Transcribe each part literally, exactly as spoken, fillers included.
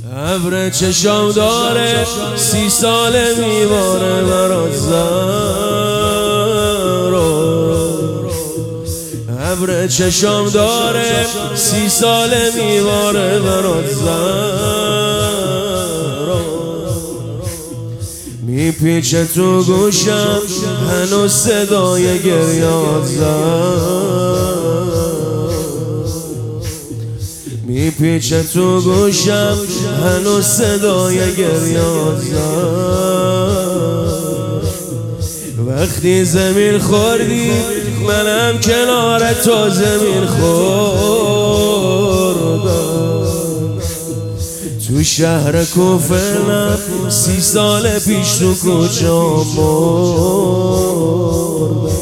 ابر چشام داره سی ساله میواره برات زهرا. ابر چشام داره سی ساله میواره برات زهرا. میپیچه تو گوشم هنوز صدای گریات زهرا. میپیچه تو گوشم هنوز صدای گریات زهرا. وقتی زمین خوردی منم کنار تو زمین خوردم. تو شهر کوفه سی سال پیش تو کوچه‌ام مردم.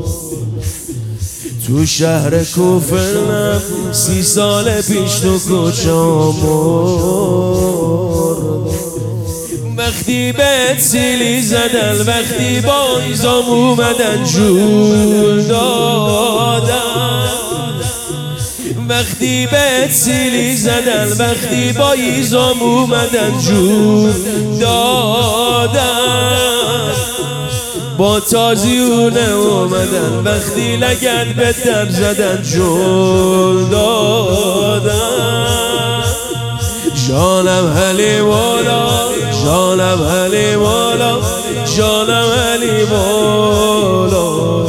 تو شهر کوفه سی سال پیش تو کوچه‌ام مردم. وقتی بهت سیلی زدن، وقتی با ایزام اومدن جون دادن. وقتی بهت سیلی زدن، وقتی با ایزام اومدن جون دادن. با تازیونه اومدن وقتی لگد به در زدن جون دادن. جانم علی مولا، جانم علی مولا، جانم علی مولا،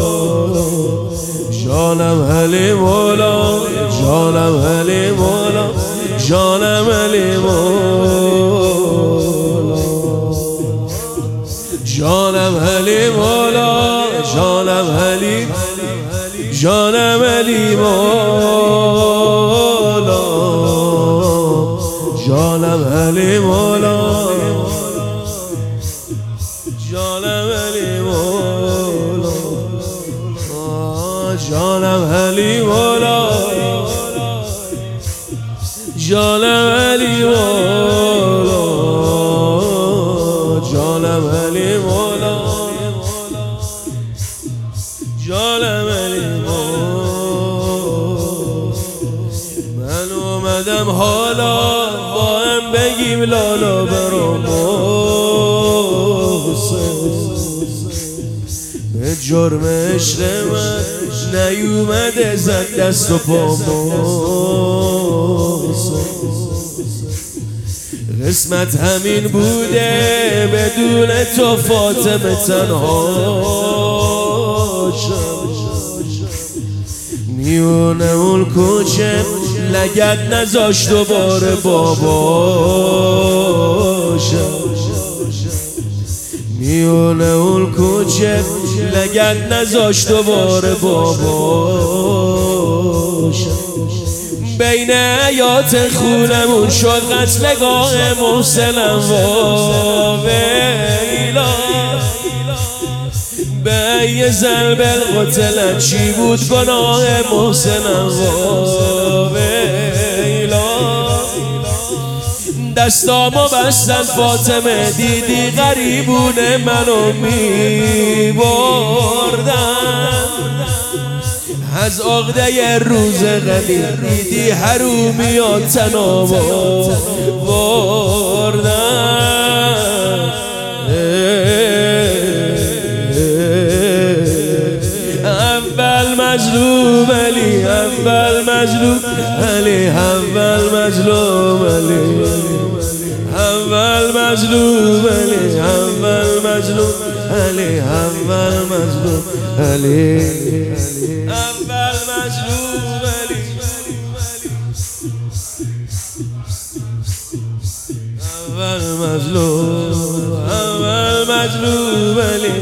جانم علی مولا، جانم علی مولا، جانم علی مولا، جانم علی مولا، جانم علی، جانم علی مولا، جانم علی مولا، جانم علی مولا، جانم علی مولا، جانم علی مولا، جانم علی مولا، جانم علی مولا. من اومدم حالا با هم بگیم لالا برام به جرم عشق من نیومده زد دست و پا. قسمت همین بوده بدون تو فاطمه تنها شم. میونه اون کوچه لگد نذاشت دوباره باباشم. میونه اون کوچه لگد نذاشت دوباره باباشم. بین حیات خونمون شد قتلگاه محسنم و ویلا. به یه ضرب القتل چی بود گناه محسنم و ویلا. دستامو بستن فاطمه دیدی غریبونه منو می بردن. از عقده روز قدیم دیدی حرومیات تنامو بردن. اول مظلوم علی، اول مظلوم علی، اول مظلوم علی، اول مظلوم علی، اول مظلوم علی، اول مظلوم علی، اول مظلوم علی، اول مظلوم، اول مظلوم علی،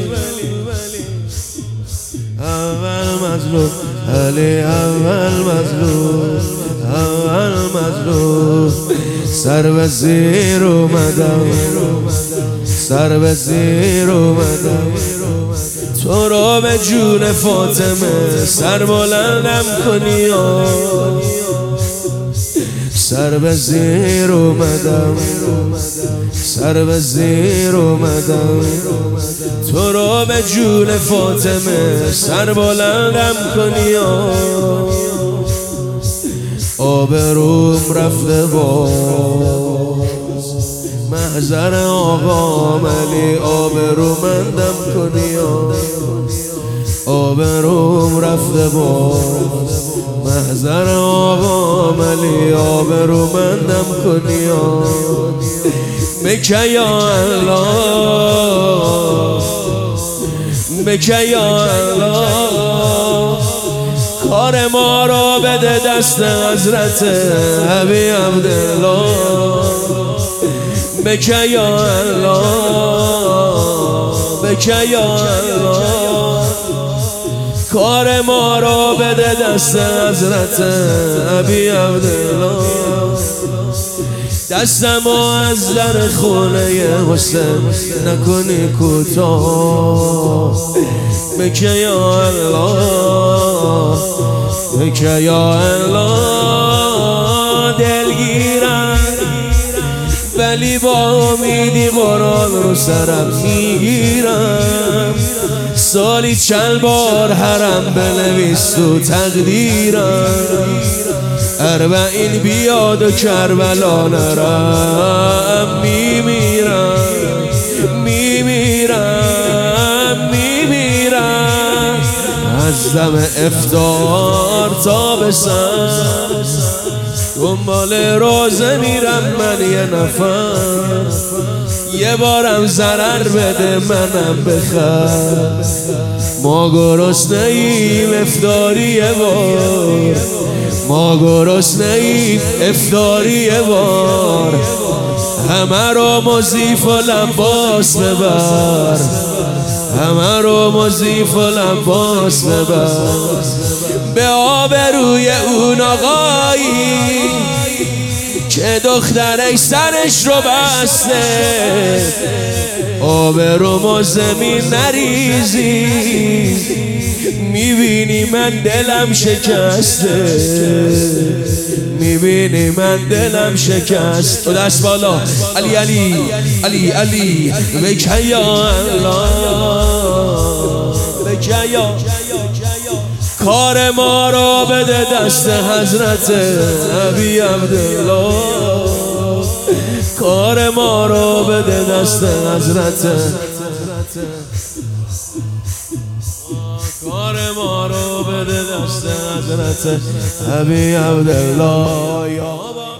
اول مظلوم علی، اول مظلوم، اول مظلوم. سر به زیر اومدم، سر به زیر اومدم، تو رو به جون فاطمه سر بلندم کنی. سر به زیر اومدم، سر به زیر اومدم، تو رو به جون فاطمه سر بلندم کنی. آبروم رفته با محضر آقا ملی آبرومندم کنی آبروم رفته باز محضر آقا ملی آبرومندم کنی بکه یا الله بکه یا الله کار ما را بده دست حضرت ابی عبدالله بکه یا الله بکه یا الله کار ما را بده دست حضرت ابی عبدالله دستمو از در خونه حسین نکنی کوتاه بکه یا الله بکه یا الله دلگیرم ولی با امیدی قرآن رو سرم میگیرم سالی چند بار حرم بنویس تو تقدیرم اربعین بیاد و کربلا نرم میمیرم میمیرم میمیرم از دم افتار تا به سر دنبال روزه میرم من یه نفر یه بارم ضرر بده منم بخر ما گرسنه ایم افطاری یه بار ما گرسنه ایم افطاری یه بار همه رو مضیف و لباس ببر همه رو مضیف و لباس ببر به آبروی اون آقایی که دخترش سرش رو بسته آبرومو زمین نریزی میبینی من دلم شکسته میبینی من دلم شکست و دست بالا علی علی علی علی بکه یا الله بکه یا کار ما را بده دست حضرت ابی عبدالله کار ما را بده دست حضرت کار ما را بده دست حضرت ابی عبدالله.